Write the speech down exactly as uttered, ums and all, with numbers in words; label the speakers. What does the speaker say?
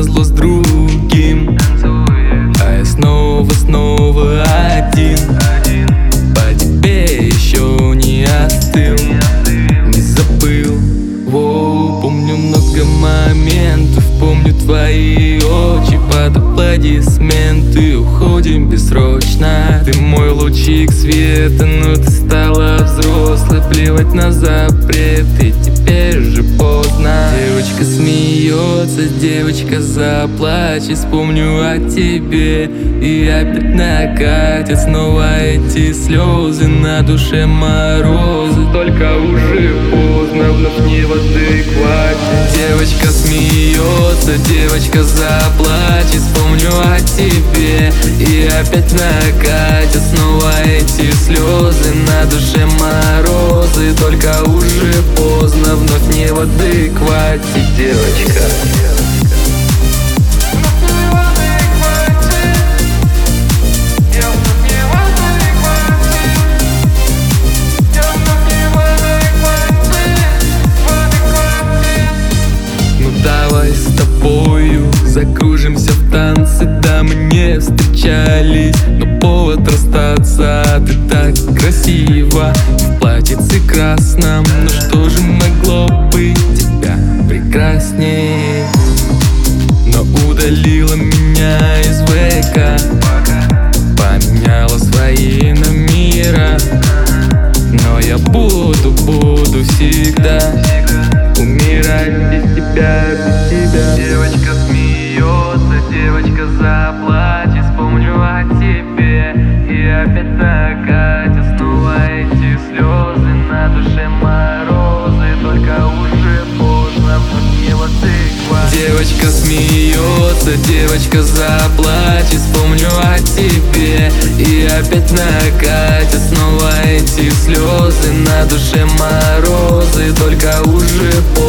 Speaker 1: назло с другим, а я снова, снова один. По тебе еще не остыл, не забыл. Воу, помню много моментов, помню твои очи под аплодисменты. Уходим бессрочно, ты мой лучик света, но ты стала взрослой. Плевать на запреты, теперь уже поздно. Девочка смеется, девочка заплачет. Вспомню о тебе и опять накатят снова эти слезы, на душе морозы. Только уже поздно, вновь не в адеквате. Девочка смеется, девочка заплачет. Вспомню о тебе и опять накатят снова эти слезы, на душе морозы. Только уже поздно, вновь не в адеквате. Девочка, давай с тобою закружимся в танце. Да, мы не встречались, но повод расстаться. Ты так красива в платьице красном, но что же могло быть тебя прекраснее? Но удалила меня из ВК, поменяла свои номера. Но я буду, буду всегда умирать без тебя, без тебя. Девочка смеется, девочка заплачет. Вспомню о тебе и опять накатят снова эти слезы, на душе морозы. Только уже поздно, вновь не в адеквате. Девочка смеется, девочка заплачет. Вспомню о тебе и опять накатят снова эти слезы, на душе морозы. Только уже поздно.